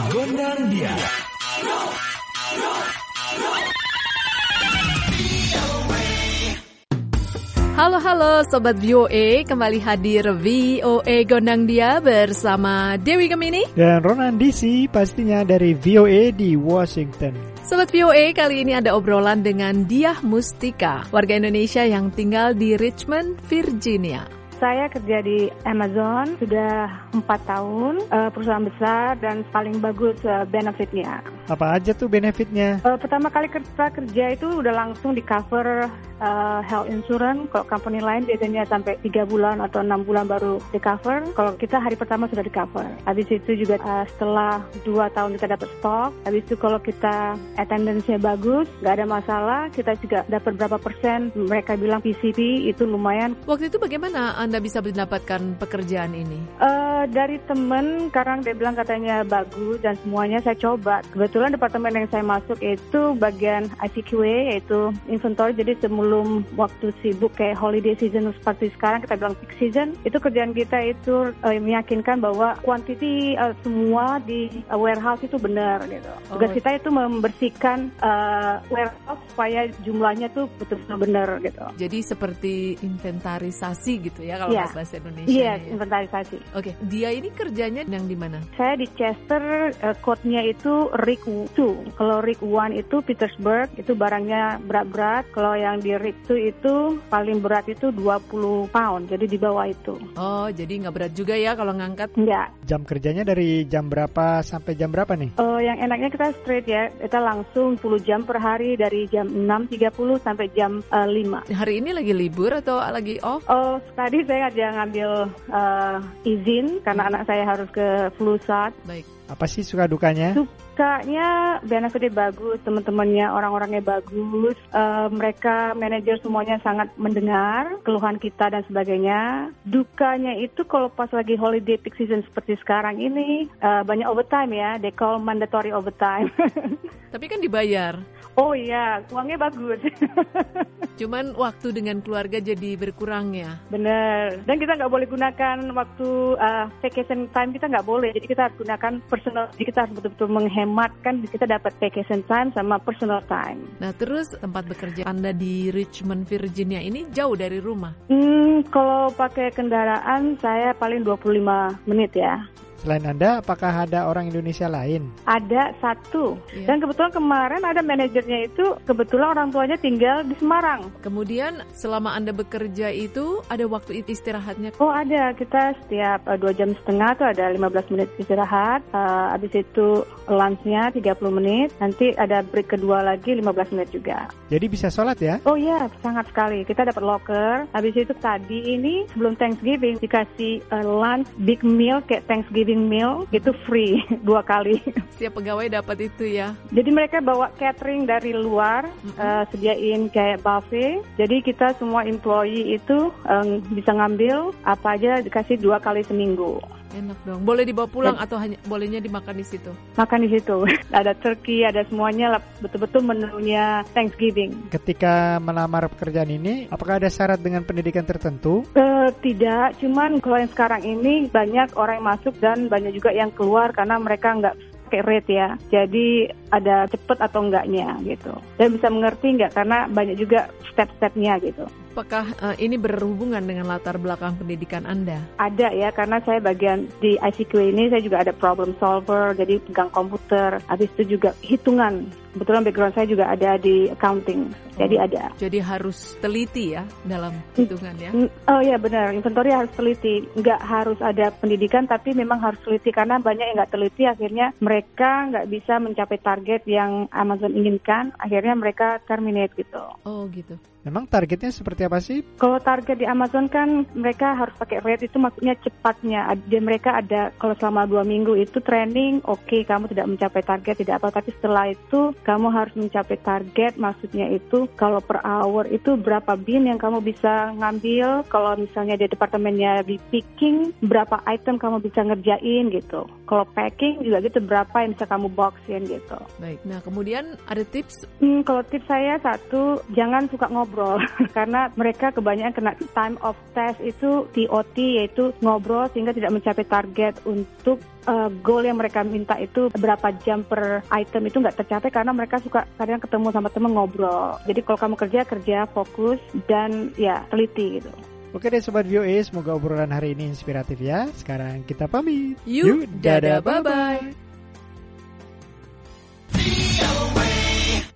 Gondang Dia. Halo Sobat VOA, kembali hadir VOA Gondang Dia bersama Dewi Gemini dan Ronan DC, pastinya dari VOA di Washington. Sobat VOA, kali ini ada obrolan dengan Diah Mustika, warga Indonesia yang tinggal di Richmond, Virginia. Saya kerja di Amazon sudah 4 tahun, perusahaan besar dan paling bagus benefitnya. Apa aja tuh benefitnya? Pertama kali kita kerja itu udah langsung di cover health insurance. Kalau company lain biasanya sampai 3 bulan atau 6 bulan baru di cover. Kalau kita hari pertama sudah di cover. Habis itu juga setelah 2 tahun kita dapat stok. Habis itu kalau kita attendance-nya bagus, nggak ada masalah, kita juga dapat berapa persen. Mereka bilang PCP itu lumayan. Waktu itu bagaimana Anda bisa mendapatkan pekerjaan ini? Dari temen, sekarang dia bilang katanya bagus dan semuanya saya coba. Kebetulan departemen yang saya masuk itu bagian ICQA, yaitu inventory. Jadi sebelum waktu sibuk kayak holiday season seperti sekarang, kita bilang peak season, itu kerjaan kita itu meyakinkan bahwa quantity semua di warehouse itu benar gitu. Tugas kita itu membersihkan warehouse supaya jumlahnya tuh betul-betul benar gitu. Jadi seperti inventarisasi gitu ya kalau bahasa Indonesia. Iya, inventarisasi. Oke, dia ini kerjanya yang di mana? Saya di Chester, code-nya itu RIC 2. Kalau RIC 1 itu Petersburg, itu barangnya berat-berat. Kalau yang di RIC 2 itu paling berat itu 20 pound, jadi di bawah itu. Oh, jadi nggak berat juga ya kalau ngangkat? Enggak. Jam kerjanya dari jam berapa sampai jam berapa nih? Yang enaknya kita straight ya, kita langsung 10 jam per hari dari jam 6.30 sampai jam 5. Hari ini lagi libur atau lagi off? Tadi saya ada ngambil izin karena anak saya harus ke flu shot. Baik. Apa sih suka dukanya? Sukanya benefitnya bagus, teman-temannya orang-orangnya bagus, mereka manajer semuanya sangat mendengar keluhan kita dan sebagainya. Dukanya itu kalau pas lagi holiday peak season seperti sekarang ini banyak overtime ya, they call mandatory overtime. Tapi kan dibayar. Oh iya, uangnya bagus. Cuman waktu dengan keluarga jadi berkurang ya. Bener. Dan kita nggak boleh gunakan waktu vacation time, kita nggak boleh. Jadi kita harus gunakan personal. Jadi kita harus betul-betul menghemat, kan kita dapat vacation time sama personal time. Nah terus tempat bekerja Anda di Richmond, Virginia ini jauh dari rumah? Kalau pakai kendaraan saya paling 25 menit ya. Selain Anda, apakah ada orang Indonesia lain? Ada satu. Iya. Dan kebetulan kemarin ada manajernya itu, kebetulan orang tuanya tinggal di Semarang. Kemudian selama Anda bekerja itu, ada waktu istirahatnya? Oh ada, kita setiap 2 jam setengah tuh ada 15 menit istirahat. Habis itu lunchnya 30 menit. Nanti ada break kedua lagi 15 menit juga. Jadi bisa sholat ya? Oh iya, sangat sekali. Kita dapat locker. Habis itu tadi ini sebelum Thanksgiving dikasih lunch big meal kayak Thanksgiving meal itu free 2 kali. Setiap pegawai dapat itu ya. Jadi mereka bawa catering dari luar, sediain kayak buffet. Jadi kita semua employee itu bisa ngambil apa aja, dikasih 2 kali seminggu. Enak dong. Boleh dibawa pulang atau hanya bolehnya dimakan di situ? Makan di situ. Ada turkey, ada semuanya, betul-betul menunya Thanksgiving. Ketika melamar pekerjaan ini, apakah ada syarat dengan pendidikan tertentu? Tidak, cuman kalau yang sekarang ini banyak orang yang masuk dan banyak juga yang keluar karena mereka nggak pakai rate ya. Jadi ada cepet atau enggaknya gitu. Dan bisa mengerti nggak karena banyak juga step-stepnya gitu. Apakah ini berhubungan dengan latar belakang pendidikan Anda? Ada ya, karena saya bagian di ICQ ini, saya juga ada problem solver, jadi pegang komputer. Habis itu juga hitungan. Kebetulan background saya juga ada di accounting, jadi ada. Jadi harus teliti ya dalam hitungan ya? Oh iya benar, inventory harus teliti. Nggak harus ada pendidikan, tapi memang harus teliti. Karena banyak yang nggak teliti, akhirnya mereka nggak bisa mencapai target yang Amazon inginkan. Akhirnya mereka terminate gitu. Oh gitu. Memang targetnya seperti apa sih? Kalau target di Amazon kan mereka harus pakai rate, itu maksudnya cepatnya. Dan mereka ada, kalau selama 2 minggu itu training, oke, kamu tidak mencapai target, tidak apa. Tapi setelah itu kamu harus mencapai target, maksudnya itu kalau per hour itu berapa bin yang kamu bisa ngambil. Kalau misalnya di departemennya di picking, berapa item kamu bisa ngerjain gitu. Kalau packing juga gitu, berapa yang bisa kamu boxin gitu. Baik, nah kemudian ada tips? Kalau tips saya satu, jangan suka ngobrol. Karena mereka kebanyakan kena time of test itu TOT, yaitu ngobrol sehingga tidak mencapai target untuk goal yang mereka minta itu berapa jam per item itu nggak tercapai karena mereka suka kadang ketemu sama teman ngobrol. Jadi kalau kamu kerja fokus dan ya teliti gitu. Oke deh Sobat VOA, semoga obrolan hari ini inspiratif ya. Sekarang kita pamit. Yuk, dadah, bye-bye.